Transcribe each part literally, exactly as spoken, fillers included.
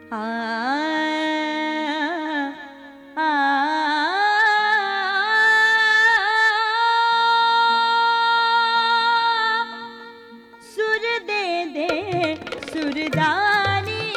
आ आ सुर दे दे सुरदानी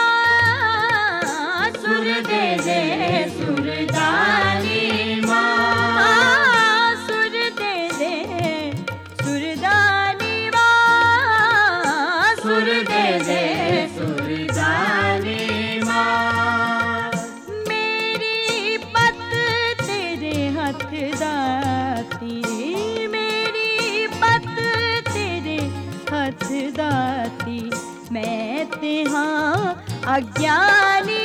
माँ, सुर दे दे सुरदानी माँ, सुर दे दे सुरदानी माँ, सुर दे दे सुरदानी माँ। मेरी पत तेरे हथ दाती, मेरी पत तेरे हथ दाती, मैं तेहा अज्ञानी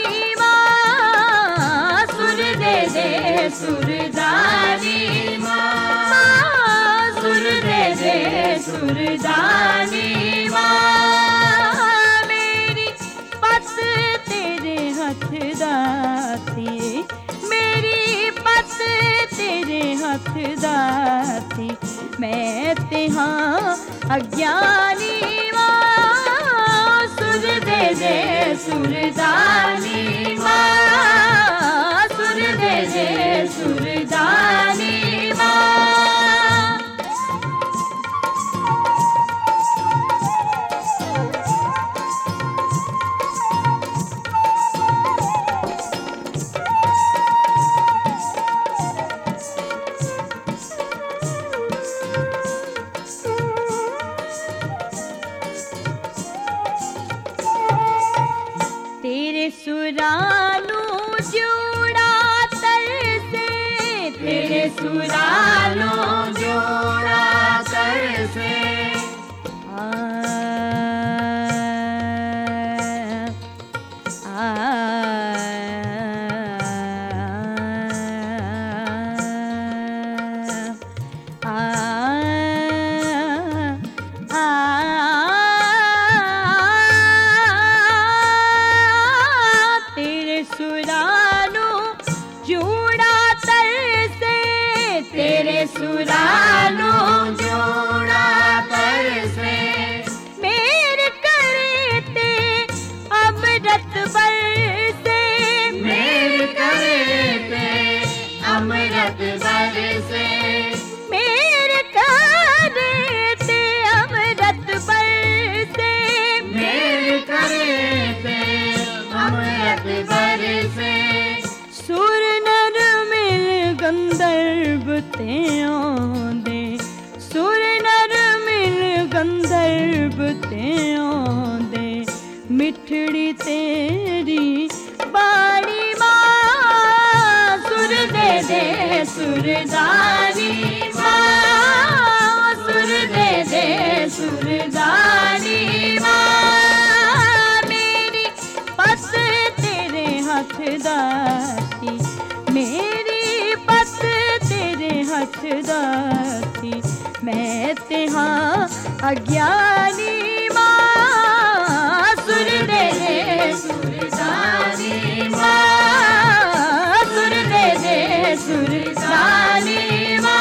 माँ, सुर दे दे सुरदानी माँ, सुर दे दे सुरदानी माँ। मेरी पत तेरे हथ दाती, मेरी पत तेरे हथ दाती, मैं तेहा अज्ञानी माँ, सुर दे दे सुरदानी माँ, सुर दे दे सुरदानी माँ। तेरे सुरानू जोड़ा तरसे, तेरे सुरानू जोड़ा तरसे, आ सुरानो जोड़ा परसे, मेरे करते अमृत बरसे, मेरे करते अमृत बरसे, मेरे करते अमृत बरसे, मेरे करते अमृत बरसे। सुर नर मिल गंधर्व ते आंदे, सुर नर मिल गंधर्व ते आंदे, मिठड़ी तेरी बाणी माँ, सुर दे दे सुरदानी माँ, सुर दे दे सुरदानी माँ। मेरी पत तेरे हथ दाती, मेरी पत तेरे हथ दाती, मैं तेहा अज्ञानी माँ, सुर दे दे सुरदानी माँ, सुर दे दे सुरदानी माँ।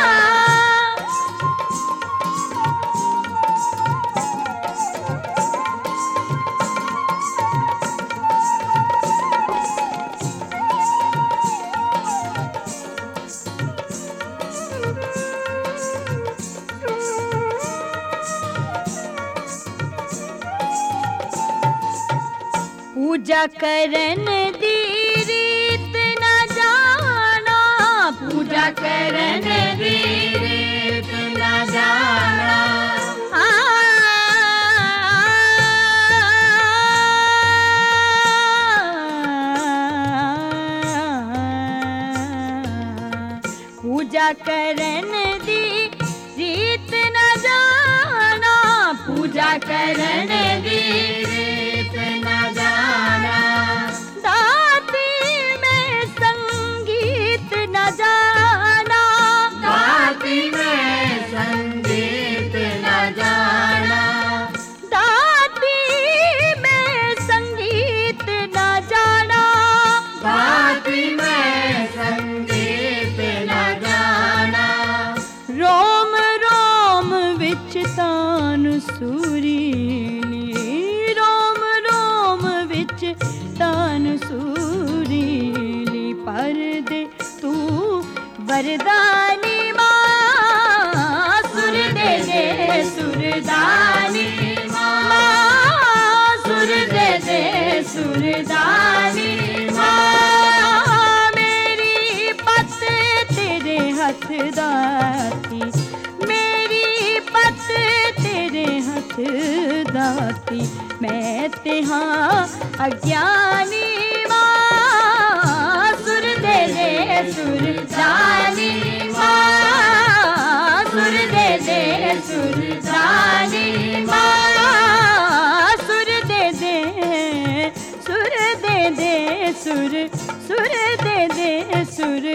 पूजा करन दी रीत न जाना, पूजा करन दी रीत न जाना, पूजा करन दी रीत न जाना, पूजा करन दी रीत न जाना, दाती में संगीत न जाना, दाती में संगीत न जाना, दाती में संगीत न जाना, दाती में संगीत न जाना। रोम रोम विच तान सुरीली, रोम वरदानी माँ सुर दे दे सुरदानी माँ सुर दे दे सुरदानी माँ मेरी पत तेरे हथ दाती मेरी पत तेरे हथ दाती मैं तेहा अज्ञानी माँ सुर दे दे सुरदानी माँ सुर दे दे सुरदानी माँ सुर दे दे सुर दे दे सुर सुर दे दे सुर